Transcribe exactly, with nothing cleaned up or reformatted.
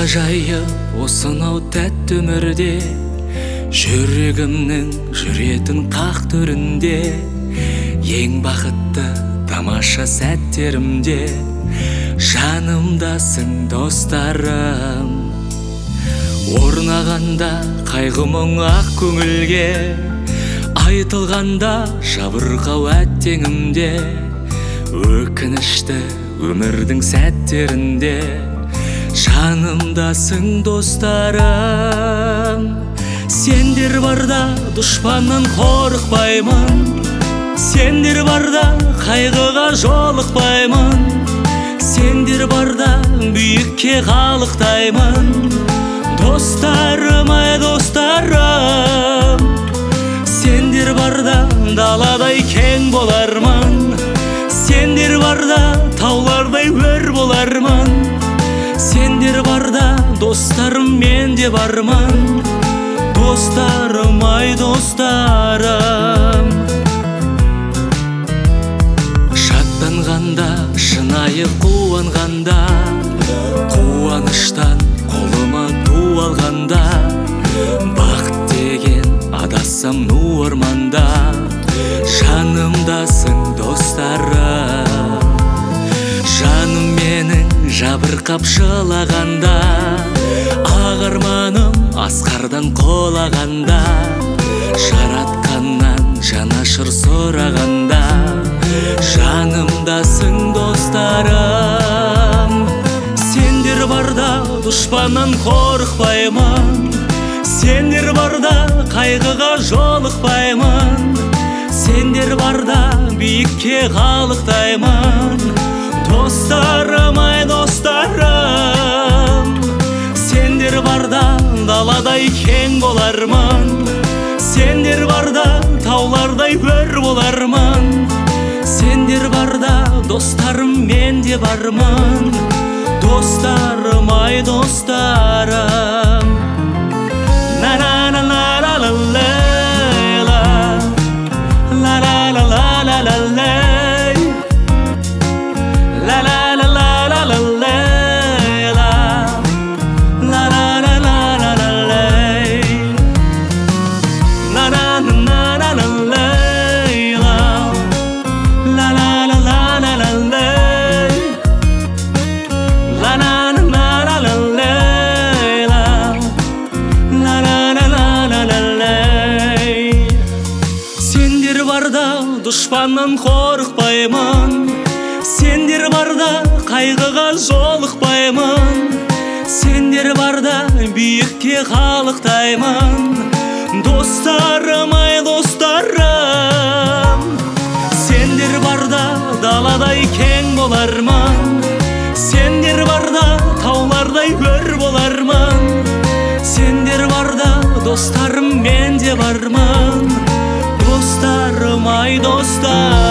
жайып осынау тәтті өмірде, жүрегімнің жүретін қақ төрінде, ең бақытты тамаша сәттерімде жанымдасың достарым. Орнағанда қайғы мұң ақ көңілге, айтылғанда жабырқау әттеңімде, өкінішті өмірдің сәттерінде жанымдасың достарым. Сендер барда дұшпаннан қорықпаймын, сендер барда қайғыға жолықпаймын, сендер барда биікке қалықтаймын. Достарым, ай достарым, сендер барда даладай кең болармын, сендер барда таулардай өр болармын, сендер барда достарым мен де бармын. Достарым, ай достарым. Шаттанғанда, шынайы қуанғанда, қуаныштан қолыма ту алғанда, бақыт деген адасам ну орманда, жанымдасың достарым. Жаным менің жабырқап жылағанда, ақ арманым асқардан қолағанда, жаратқаннан жанашыр сұрағанда, жанымдасың достарым. Сендер барда дұшпаннан қорықпаймын, сендер барда қайғыға жолықпаймын, сендер барда биікке қалықтаймын. Достарым, ай достарым, сендер барда даладай кең болармын, сендер барда таулардай өр болармын, сендер барда достарым мен де бармын. Достарым, ай достарым. La la la la la la la la la la la la la la. La la la la la la la la. La la la la la la la. La la la la la la la. La la la la la la la. La la la la la la la. La la la la la la la. Сендер барда дұшпаннан қорықпаймын, сендер барда қайғыға жолықпаймын, сендер барда биікке қалықтаймын. Достарым, ай достарым, сендер барда даладай кең болармын, сендер барда таулардай өр болармын, сендер барда достарым мен де бармын. Достарым, ай достарым.